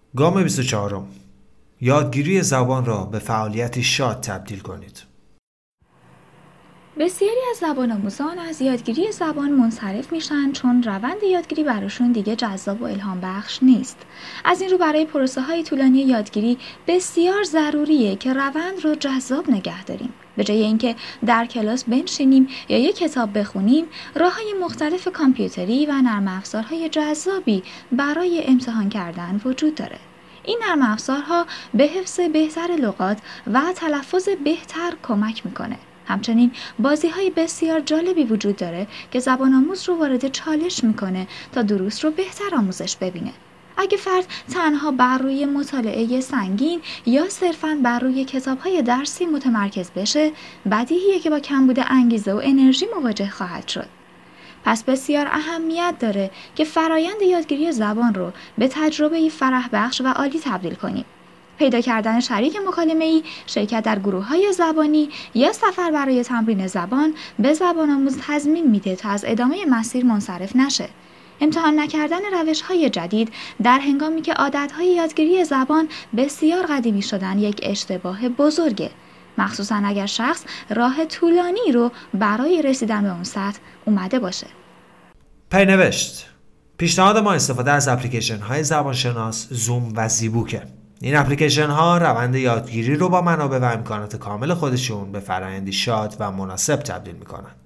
گام 24: یادگیری زبان را به فعالیتی شاد تبدیل کنید. بسیاری از زبان آموزان از یادگیری زبان منصرف میشن چون روند یادگیری براشون دیگه جذاب و الهام بخش نیست. از این رو برای پروسه های طولانی یادگیری بسیار ضروریه که روند رو جذاب نگه داریم. به جای اینکه در کلاس بنشینیم یا یک کتاب بخونیم، راه‌های مختلف کامپیوتری و نرم افزارهای جذابی برای امتحان کردن وجود داره. این نرم افزارها به حفظ بهتر لغات و تلفظ بهتر کمک میکنه. همچنین بازی‌های بسیار جالبی وجود داره که زبان آموز رو وارد چالش میکنه تا دروس رو بهتر آموزش ببینه. اگه فرد تنها بر روی مطالعه سنگین یا صرفاً بر روی کتاب‌های درسی متمرکز بشه، بدیهیه که با کمبود انگیزه و انرژی مواجه خواهد شد. پس بسیار اهمیت داره که فرایند یادگیری زبان رو به تجربه‌ای فرح بخش و عالی تبدیل کنیم. پیدا کردن شریک مکالمه‌ای، شرکت در گروه‌های زبانی یا سفر برای تمرین زبان به زبان آموز تضمین میده تا از ادامه مسیر منصرف نشه. امتحان نکردن روش‌های جدید در هنگامی که عادت‌های یادگیری زبان بسیار قدیمی شدن یک اشتباه بزرگه، مخصوصاً اگر شخص راه طولانی رو برای رسیدن به اون سطح اومده باشه. پینوشت: پیشنهاد ما استفاده از اپلیکیشن های زبانشناس، زوم و زیبوکه. این اپلیکیشن ها روند یادگیری رو با منابع و امکانات کامل خودشون به فرآیندی شاد و مناسب تبدیل میکنن.